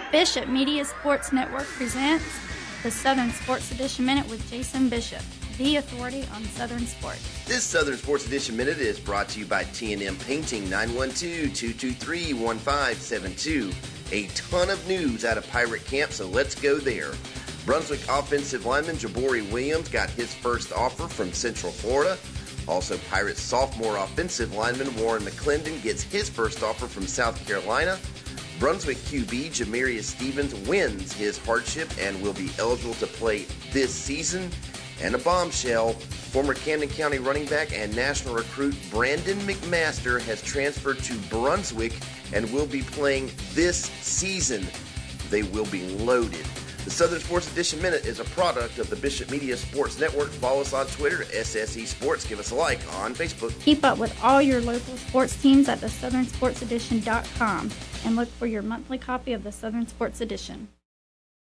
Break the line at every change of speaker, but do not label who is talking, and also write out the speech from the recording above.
Bishop Media Sports Network presents the Southern Sports Edition Minute with Jason Bishop, the authority on Southern sports.
This Southern Sports Edition Minute is brought to you by T&M Painting, 912-223-1572. A ton of news out of Pirate Camp, so let's go there. Brunswick offensive lineman Jabori Williams got his first offer from Central Florida. Also, Pirates sophomore offensive lineman Warren McClendon gets his first offer from South Carolina. Brunswick QB Jamarius Stevens wins his hardship and will be eligible to play this season. And a bombshell, former Camden County running back and national recruit Brandon McMaster has transferred to Brunswick and will be playing this season. They will be loaded. The Southern Sports Edition Minute is a product of the Bishop Media Sports Network. Follow us on Twitter at SSE Sports. Give us a like on Facebook.
Keep up with all your local sports teams at thesouthernsportsedition.com and look for your monthly copy of the Southern Sports Edition.